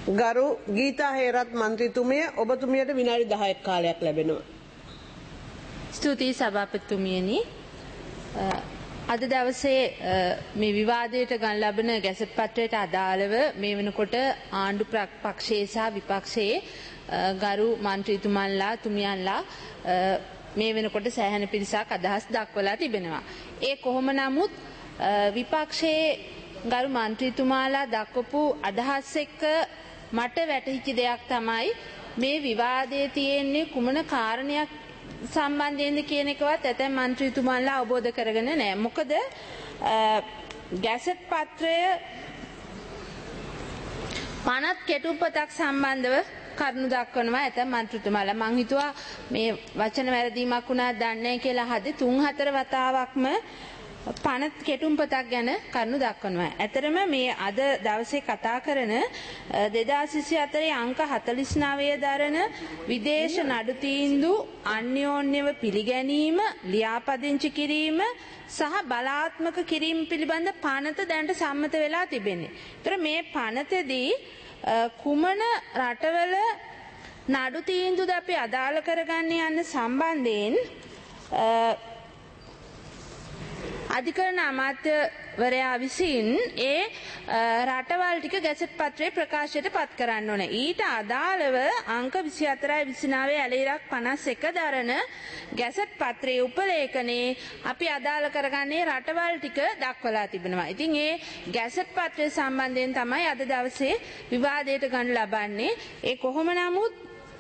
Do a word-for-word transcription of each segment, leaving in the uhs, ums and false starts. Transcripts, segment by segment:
ගරු ගීතා හේරත් මන්ත්‍රීතුමිය ඔබතුමියට විනාඩි දහයක් කාලයක් ලැබෙනවා. ස්තුතියි සභාපතිතුමියනි. අද දවසේ මේ විවාදයට ගන්න ලබන ගැසට් පත්‍රයට අදාළව මේ වෙනකොට ආණ්ඩු පක්ෂයේ සහ විපක්ෂයේ ගරු මන්ත්‍රීතුමන්ලා තුමියන්ලා මේ වෙනකොට සෑහෙන පිරිසක් අදහස් දක්වලා තිබෙනවා. ඒ කොහොම නමුත් විපක්ෂයේ ගරු මන්ත්‍රීතුමාලා දක්වපු අදහස් එක්ක මට වැටහිච්ච දෙයක් තමයි මේ විවාදයේ තියෙන්නේ කුමන කාරණයක් සම්බන්ධයෙන්ද කියන එකවත් ඇතැම් මන්ත්‍රීතුමාලා අවබෝධ කරගෙන නැහැ. මොකද ගැසට් පත්‍රය පනත් කෙටුම්පතක් සම්බන්ධව කරුණු දක්වනවා ඇතැම් මන්ත්‍රීතුමාලා. මං හිතුවා මේ වචන වැරදීමක් වුණා දන්නේ කියලා හදි තුන් හතර වතාවක්ම පනත් කෙටුම්පතක් ගැන කරුණු දක්වනවා. ඇතරම මේ අද දවසේ කතා කරන දෙදාස් විසිහතරේ අංක හතළිස් නවය දරන විදේශ නඩු තීන්දුව අන්‍යෝන්‍යව පිළිගැනීම, ලියාපදිංචි කිරීම සහ බලාත්මක කිරීම පිළිබඳ පනත දැනට සම්මත වෙලා තිබෙන්නේ. ඒතර මේ පනතේදී කුමන රටවල නඩු තීන්දුවද අපි අදාළ කරගන්න යන සම්බන්ධයෙන් අධිකරණ අමාත්‍යවරයා විසින් ඒ රටවල් ටික ගැසට් පත්‍රයේ ප්‍රකාශයට පත් කරන්න ඕනේ. ඊට අදාළව අංක විසිහතරයි විසිනවයයි ඇලෙරක් පනස් එක දරන ගැසට් පත්‍රයේ උපලේඛනයේ අපි අදාළ කරගන්නේ රටවල් ටික දක්වලා තිබෙනවා. ඉතින් ඒ ගැසට් පත්‍රය සම්බන්ධයෙන් තමයි අද දවසේ විවාදයට ගන්න ලබන්නේ. ඒ කොහොම නමුත්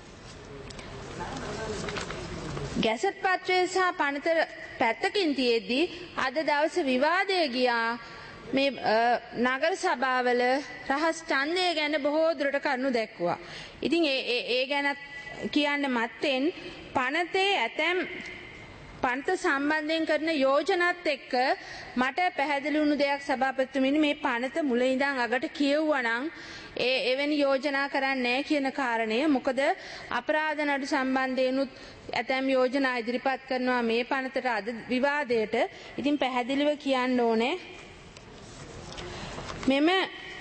ගැසට් පත්‍රය සහ පනත පැත්තකින් තියෙද්දී අද දවසේ විවාදය ගියා මේ නගර සභාවල රහස් ඡන්දය ගැන බොහෝ දුරට කරුණු දැක්වුවා. ඉතින් ඒ ඒ ගැන කියන්න මත්තෙන් පනතේ ඇතැම් පනත සම්බන්ධයෙන් කරන යෝජනාත් එක්ක මට පැහැදිලි වුණු දෙයක් සභාපතිතුමනි, මේ පනත මුල ඉඳන් අගට කියවුවා නම් ඒ එවැනි යෝජනා කරන්නේ නැහැ කියන කාරණය. මොකද අපරාධ නඩු සම්බන්ධයෙන්ුත් ඇතැම් යෝජනා ඉදිරිපත් කරනවා මේ පනතට අද විවාදයට. ඉතින් පැහැදිලිව කියන්න ඕනේ මෙම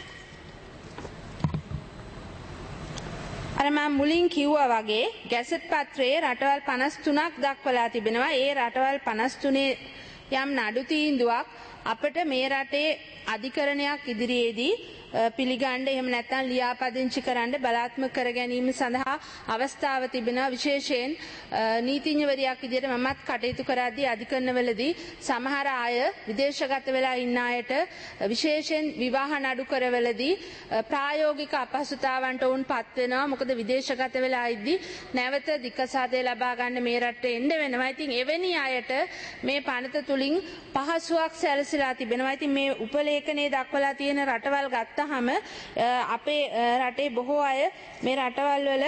අර මම මුලින් කිව්වා වගේ ගැසට් පත්‍රයේ රටවල් පනස් තුනක් දක්වලා තිබෙනවා. ඒ රටවල් පනස් තුනේ යම් නඩු තීන්දුවක් අපිට මේ රටේ අධිකරණයක් ඉදිරියේදී පිළිගන්න එහෙම නැත්නම් ලියාපදිංචි කරන්න බලාත්මක කර ගැනීම සඳහා අවස්ථාව තිබෙනවා. විශේෂයෙන් නීතිඥවරියක් විදිහට මමත් කටයුතු කරද්දී අධිකරණවලදී සමහර අය විදේශගත වෙලා ඉන්න අයට විශේෂයෙන් විවාහ නඩු කරවලදී ප්‍රායෝගික අපහසුතාවන්ට වුන් පත් වෙනවා. මොකද විදේශගත වෙලා ඉද්දී නැවත දික්කසාදය ලබා ගන්න මේ රටට එන්න වෙනවා. ඉතින් එවැනි අයට මේ පනත තුලින් පහසුවක් සැලසීලා තිබෙනවා. ඉතින් මේ උපලේඛනයේ දක්වලා තියෙන රටවල් ගත්ත හම අපේ රටේ බොහෝ අය මේ රටවල් වල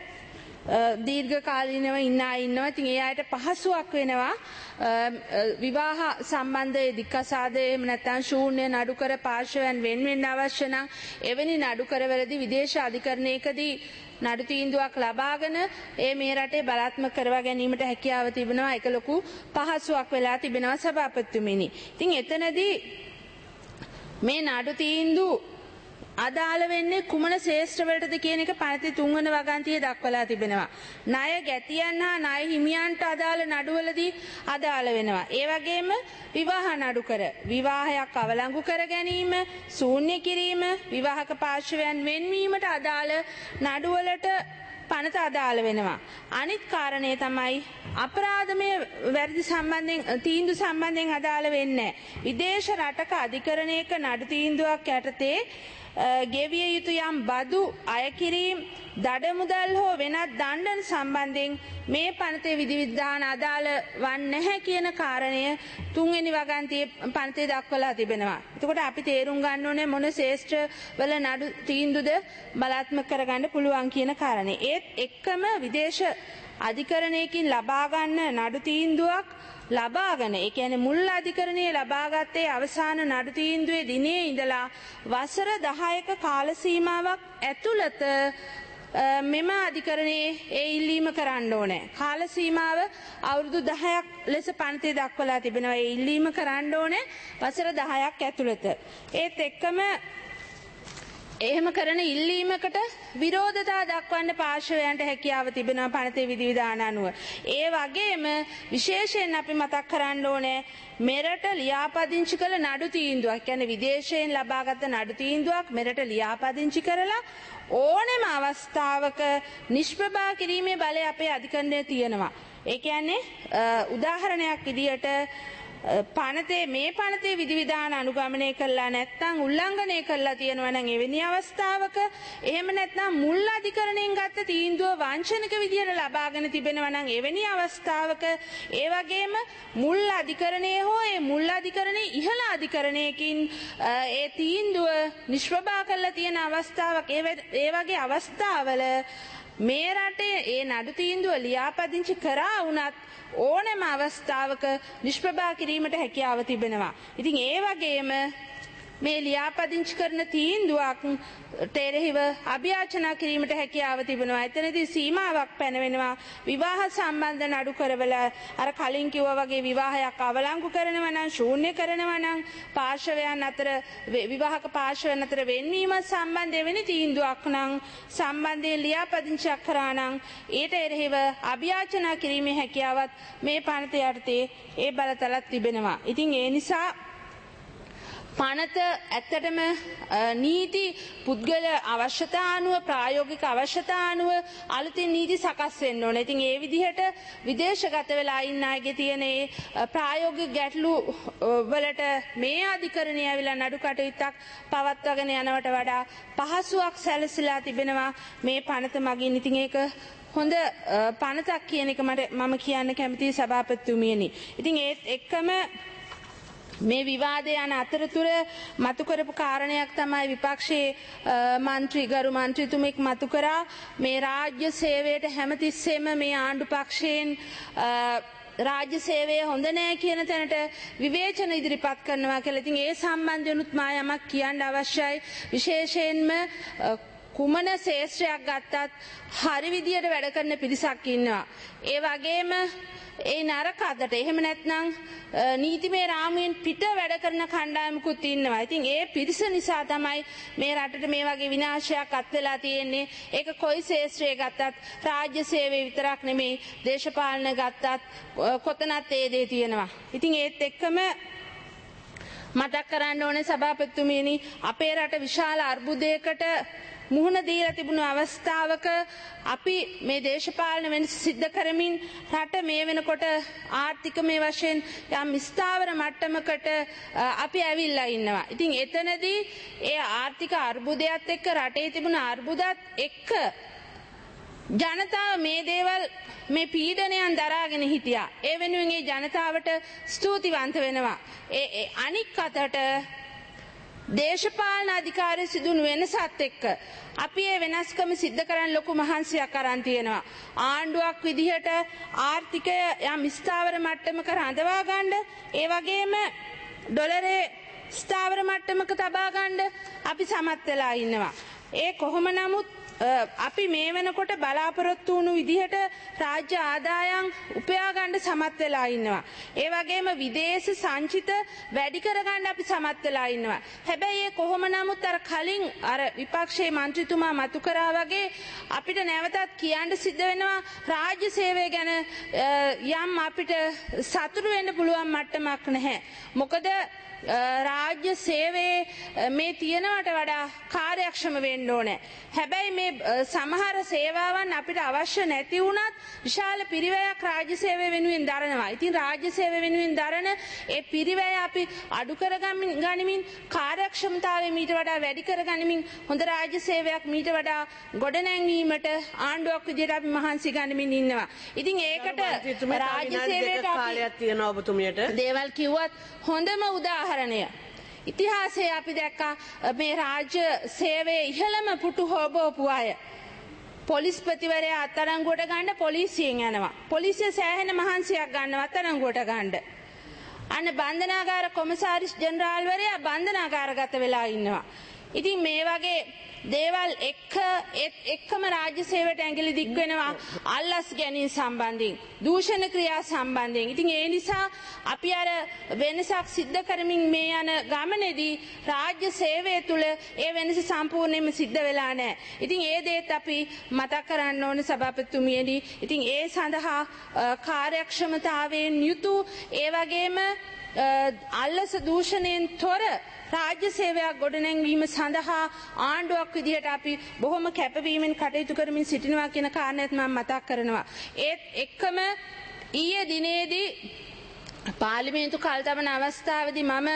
දීර්ඝ කාලීනව ඉන්න අය ඉන්නවා. ඉතින් ඒ අයට පහසුවක් වෙනවා විවාහ සම්බන්ධයේ දික්කසාදය එහෙම නැත්නම් ශූන්‍ය නඩු කර පාර්ශවයන් වෙන වෙන්න අවශ්‍ය නම් එවැනි නඩු කරවලදී විදේශ අධිකරණයකදී නඩු තීන්දුවක් ලබාගෙන ඒ මේ රටේ බලාත්මක කරවා ගැනීමට හැකියාව තිබෙනවා. ඒක ලොකු පහසුවක් වෙලා තිබෙනවා සභාපතිතුමිනි. ඉතින් එතනදී මේ නඩු තීන්දුව අදාළ වෙන්නේ කුමන ශේෂ්ත්‍රවලටද කියන එක පනතේ තුන්වන වගන්තියේ දක්වලා තිබෙනවා. ණය ගැතියන් හා ණය හිමියන්ට අදාළ නඩුවලදී අදාළ වෙනවා. ඒ වගේම විවාහ නඩු කර විවාහයක් අවලංගු කර ගැනීම, ශූන්‍ය කිරීම, විවාහක පාර්ශවයන් වෙන්වීමට අදාළ නඩුවලට පනත අදාළ වෙනවා. අනිත් කාරණය තමයි අපරාධමය වැරදි සම්බන්ධයෙන් තීන්දුව සම්බන්ධයෙන් අදාළ වෙන්නේ නැහැ. විදේශ රටක අධිකරණයක නඩු තීන්දුවක් යටතේ ගෙවිය යුතු යම් බදු අය කිරීම, දඩමුදල් හෝ වෙනත් දණ්ඩන සම්බන්ධයෙන් මේ පනතේ විධිවිධාන අදාළ වන්නේ නැහැ කියන කාරණය තුන්වෙනි වගන්තියේ පනතේ දක්වලා තිබෙනවා. එතකොට අපි තේරුම් ගන්න ඕනේ මොන ශේෂ්ත්‍ර වල නඩු තීන්දුවද බලාත්මක කරගන්න පුළුවන් කියන කාරණේ. ඒත් එක්කම විදේශ අධිකරණයකින් ලබා ගන්න නඩු තීන්දුවක් ලබාගෙන ඒ කියන්නේ මුල් අධිකරණයේ ලබාගත්තේ අවසාන නඩු තීන්දුවේ දිනේ ඉඳලා වසර දහයක කාල සීමාවක් ඇතුළත මෙම අධිකරණයේ ඒ ඉල්ලීම කරන්න ඕනේ. කාල සීමාව අවුරුදු දහයක් ලෙස පනතේ දක්වලා තිබෙනවා. ඒ ඉල්ලීම කරන්න ඕනේ වසර දහයක් ඇතුළත. ඒත් එක්කම එහෙම කරන ඉල්ලීමකට විරෝධතා දක්වන්න පාර්ශවයන්ට හැකියාව තිබෙනවා පනතේ විධිවිධාන අනුව. ඒ වගේම විශේෂයෙන් අපි මතක් කරන්න ඕනේ මෙරට ලියාපදිංචි කළ නඩු තීන්දුවක්. කියන්නේ විදේශයෙන් ලබාගත් නඩු තීන්දුවක් මෙරට ලියාපදිංචි කරලා ඕනෑම අවස්ථාවක නිෂ්ප්‍රභා කිරීමේ බලය අපේ අධිකරණයේ තියෙනවා. ඒ කියන්නේ උදාහරණයක් විදියට පනතේ මේ පනතේ විධිවිධාන අනුගමනය කළා නැත්නම් උල්ලංඝනය කළා තියෙනවා නම් එවැනි අවස්ථාවක එහෙම නැත්නම් මුල් අධිකරණයෙන් ගත්ත තීන්දුව වංචනික විදියට ලබාගෙන තිබෙනවා නම් එවැනි අවස්ථාවක ඒ වගේම මුල් අධිකරණයේ හෝ ඒ මුල් අධිකරණයේ ඉහළ අධිකරණයකින් ඒ තීන්දුව නිෂ්ප්‍රභා කළා තියෙන අවස්ථාවක් ඒ වගේ අවස්ථාවල මේ රටේ ඒ නඩු තීන්දුව ලියාපදිංචි කරා වුණත් ඕනෑම අවස්ථාවක නිෂ්ප්‍රභා කිරීමට හැකියාව තිබෙනවා. ඉතින් ඒ වගේම මේ ලියාපදිංචි කරන තීන්දුවක් තෙරෙහිව අභියාචනා කිරීමට හැකියාව තිබෙනවා. එතනදී සීමාවක් පැනවෙනවා. විවාහ සම්බන්ධ නඩු කරවල අර කලින් කිව්වා වගේ විවාහයක් අවලංගු කරනවා නම් ශූන්‍ය කරනවා නම් පාර්ශවයන් අතර විවාහක පාර්ශවයන් අතර වෙන්වීම සම්බන්ධ වෙන තීන්දුවක් නම් සම්බන්ධයෙන් ලියාපදිංචියක් කරා නම් ඊට එරෙහිව අභියාචනා කිරීමේ හැකියාවත් මේ පනත යටතේ ඒ බලතලක් තිබෙනවා. ඉතින් ඒ නිසා පනත ඇත්තටම නීති පුද්ගල අවශ්‍යතා අනුව ප්‍රායෝගික අවශ්‍යතා අනුව අලුතින් නීති සකස් වෙන්න ඕනේ. ඉතින් ඒ විදිහට විදේශගත වෙලා ඉන්න අයගේ තියෙන ඒ ප්‍රායෝගික ගැටලු වලට මේ අධිකරණය ඇවිල්ලා නඩු කටයුත්තක් පවත්වාගෙන යනවට වඩා පහසුවක් සැලසීලා තිබෙනවා මේ පනත මගින්. ඉතින් ඒක හොඳ පනතක් කියන එක මට මම කියන්න කැමතියි සභාපතිතුමියනි. ඉතින් ඒත් එක්කම මේ විවාදය යන අතරතුර මතු කරපු කාරණයක් තමයි විපක්ෂයේ මන්ත්‍රී ගරු මන්ත්‍රීතුමෙක් මතු කරා මේ රාජ්‍ය සේවයට හැමතිස්සෙම මේ ආණ්ඩු පක්ෂයෙන් රාජ්‍ය සේවය හොඳ නෑ කියන තැනට විවේචන ඉදිරිපත් කරනවා කියලා. ඉතින් ඒ සම්බන්ධවනුත් මා යමක් කියන්න අවශ්‍යයි. විශේෂයෙන්ම කුමන ශේෂ්ත්‍රයක් ගත්තත් හරි විදියට වැඩ කරන පිරිසක් ඉන්නවා. ඒ වගේම ඒ නරක අතට එහෙම නැත්නම් නීතිමය රාමුවෙන් පිට වැඩ කරන කණ්ඩායමකුත් ඉන්නවා. ඉතින් ඒ පිරිස නිසා තමයි මේ රටට මේ වගේ විනාශයක් අත් වෙලා තියෙන්නේ. ඒක කොයි ශේෂ්ත්‍රය ගත්තත් රාජ්‍ය සේවය විතරක් නෙමෙයි දේශපාලන ගත්තත් කොතනත් ඒ දේ තියෙනවා. ඉතින් ඒත් එක්කම මතක් කරන්න ඕනේ සභාපතිතුමියනි අපේ රට විශාල අර්බුදයකට මුහුණ දීලා තිබුණු අවස්ථාවක අපි මේ දේශපාලන වෙනස සිද්ධ කරමින් රට මේ වෙනකොට ආර්ථිකමය වශයෙන් යම් ස්ථාවර මට්ටමකට අපි ඇවිල්ලා ඉන්නවා. ඉතින් එතනදී ඒ ආර්ථික අර්බුදයත් එක්ක රටේ තිබුණ අර්බුදත් එක්ක ජනතාව මේ දේවල් මේ පීඩනයන් දරාගෙන හිටියා. ඒ වෙනුවෙන් ඒ ජනතාවට ස්තුතිවන්ත වෙනවා. ඒ අනික් අතට දේශපාලන අධිකාරී සිදුණු වෙනසත් එක්ක අපි ඒ වෙනස්කම සිද්ධ කරන්න ලොකු මහන්සියක් අරන් තියෙනවා. ආණ්ඩුවක් විදිහට ආර්ථිකය යම් ස්ථාවර මට්ටමක රඳවා ගන්න, ඒ වගේම ඩොලරේ ස්ථාවර මට්ටමක තබා ගන්න අපි සමත් වෙලා ඉන්නවා. ඒ කොහොම නමුත් අපි මේ වෙනකොට බලාපොරොත්තු වුණු විදිහට රාජ්‍ය ආදායම් උපයා ගන්න සමත් වෙලා ඉන්නවා. ඒ වගේම විදේශ සංචිත වැඩි කරගන්න අපි සමත් වෙලා ඉන්නවා. හැබැයි ඒ කොහොම නමුත් අර කලින් අර විපක්ෂයේ මන්ත්‍රීතුමා මතු කරා වගේ අපිට නැවතත් කියන්න සිද්ධ වෙනවා රාජ්‍ය සේවය ගැන යම් අපිට සතුටු වෙන්න පුළුවන් මට්ටමක් නැහැ. මොකද රාජ්‍ය සේවයේ මේ තියෙනවට වඩා කාර්යක්ෂම වෙන්න ඕනේ. හැබැයි මේ සමහර සේවාවන් අපිට අවශ්‍ය නැති වුණත් විශාල පිරිවැයක් රාජ්‍ය සේවය වෙනුවෙන් දරනවා. ඉතින් රාජ්‍ය සේවය වෙනුවෙන් දරන ඒ පිරිවැය අපි අඩු කරගනිමින් කාර්යක්ෂමතාවය මීට වඩා වැඩි කරගනිමින් හොඳ රාජ්‍ය සේවයක් මීට වඩා ගොඩනැංවීමට ආණ්ඩුවක් විදිහට අපි මහන්සි ගනිමින් ඉන්නවා. ඉතින් ඒකට රාජ්‍ය සේවයට කාලයක් තියෙනවා ඔබතුමියට. දේවල් කිව්වත් හොඳම උදාහරණය ඉතිහාසයේ අපි දැක්කා මේ රාජ්‍ය සේවයේ ඉහළම පුටු හොබවපු අය පොලිස්පතිවරයා අත්අඩංගුවට ගන්න පොලිසියෙන් යනවා. පොලිසිය සෑහෙන මහන්සියක් ගන්නවා අත්අඩංගුවට ගන්න. අන්න බන්ධනාගාර කොමසාරිස් ජෙනරාල්වරයා බන්ධනාගාරගත වෙලා ඉන්නවා. ඉතින් මේ වගේ දේවල් එක්ක එක්කම රාජ්‍ය සේවයට ඇඟිලි දික් වෙනවා අල්ලස් ගැනීම සම්බන්ධයෙන් දූෂණ ක්‍රියා සම්බන්ධයෙන්. ඉතින් ඒ නිසා අපි අර වෙනසක් සිද්ධ කරමින් මේ යන ගමනේදී රාජ්‍ය සේවය තුළ ඒ වෙනස සම්පූර්ණයෙන්ම සිද්ධ වෙලා නැහැ. ඉතින් ඒ දේත් අපි මතක් කරන්න ඕනේ සභාපතිතුමියනි. ඉතින් ඒ සඳහා කාර්යක්ෂමතාවයෙන් යුතු ඒ වගේම අල්ලස දූෂණයෙන් තොර රාජ්‍ය සේවයක් ගොඩනැංවීම සඳහා ආණ්ඩුවක් විදිහට අපි බොහොම කැපවීමෙන් කටයුතු කරමින් සිටිනවා කියන කාරණයත් මම මතක් කරනවා. ඒත් එක්කම ඊයේ දිනේදී පාර්ලිමේන්තු කල්තබන අවස්ථාවේදී මම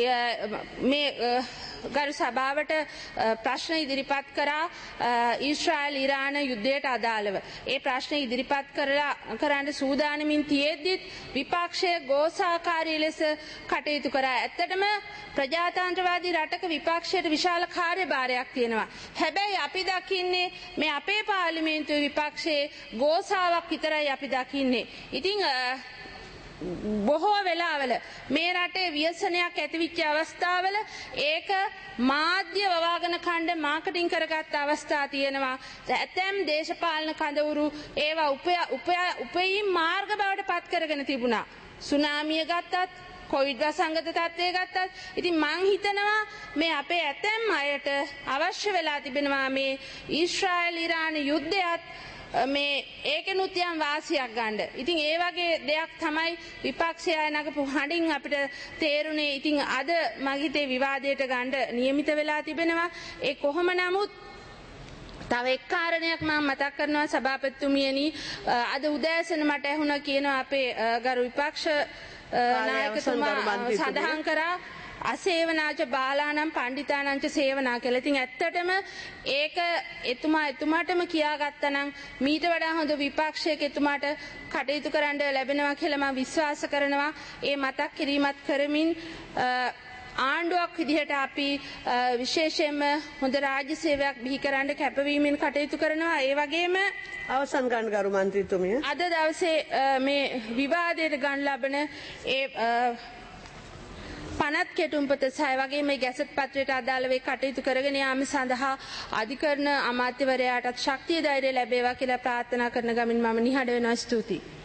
මේ ගරු සභාවට ප්‍රශ්න ඉදිරිපත් කරා ඊශ්‍රායල් ඉරාන යුද්ධයට අදාළව. ඒ ප්‍රශ්න ඉදිරිපත් කරලා කරන්න සූදානමින් තියෙද්දිත් විපක්ෂය ගෝසාකාරී ලෙස කටයුතු කරා. ඇත්තටම ප්‍රජාතන්ත්‍රවාදී රටක විපක්ෂයට විශාල කාර්යභාරයක් තියෙනවා. හැබැයි අපි දකින්නේ මේ අපේ පාර්ලිමේන්තුවේ විපක්ෂයේ ගෝසාවක් විතරයි අපි දකින්නේ. ඉතින් බොහෝ වෙලාවල මේ රටේ ව්‍යසනයක් ඇතිවිච්ච අවස්ථාවල ඒක මාධ්‍ය වවාගෙන කණ්ඩ මාකටිං කරගත් අවස්ථා තියෙනවා. ඇතැම් දේශපාලන කඳවුරු ඒවා උපයීම් මාර්ග බවට පත් කරගෙන තිබුණා. සුනාමිය ගත්තත් කොවිඩ් වසංගත තත්ත්වය ගත්තත් ඉතින් මං හිතනවා මේ අපේ ඇතැම් අයට අවශ්‍ය වෙලා තිබෙනවා මේ ඊශ්‍රායල් ඉරාන යුද්ධයත් මේ ඒකෙනුත් යම් වාසියක් ගන්න. ඉතින් ඒ වගේ දෙයක් තමයි විපක්ෂය නගපු හඬින් අපිට තේරුනේ. ඉතින් අද මගේ හිතේ විවාදයට ගන්න නියමිත වෙලා තිබෙනවා. ඒ කොහොම නමුත් තව එක් කාරණයක් මම මතක් කරනවා සභාපතිතුමියනි. අද උදෑසන මට ඇහුණා කියනවා අපේ ගරු විපක්ෂ නායකතුමා සඳහන් කරා අසේවනාච බාලානම් පණ්ඩිතානංච සේවනා කියලා. ඉතින් ඇත්තටම ඒක එතුමා එතුමාටම කියාගත්තා නම් මීට වඩා හොඳ විපක්ෂයක එතුමාට කටයුතු කරන්න ලැබෙනවා කියලා මම විශ්වාස කරනවා. ඒ මතක් කිරීමත් කරමින් ආණ්ඩුවක් විදිහට අපි විශේෂයෙන්ම හොඳ රාජ්‍ය සේවයක් බිහි කරන්න කැපවීමෙන් කටයුතු කරනවා. ඒ වගේම අවසන් ගන්න ගරු මන්ත්‍රීතුමිය අද දවසේ මේ විවාදයට ගන්න ලබන ඒ පනත් කෙටුම්පත සහ වගේ මේ ගැසට් පත්‍රයට අදාළව කටයුතු කරගෙන යාම සඳහා අධිකරණ අමාත්‍යවරයාටත් ශක්තිය ධෛර්යය ලැබේවා කියලා ප්‍රාර්ථනා කරන ගමින් මම නිහඬ වෙනවා. ස්තුතියි.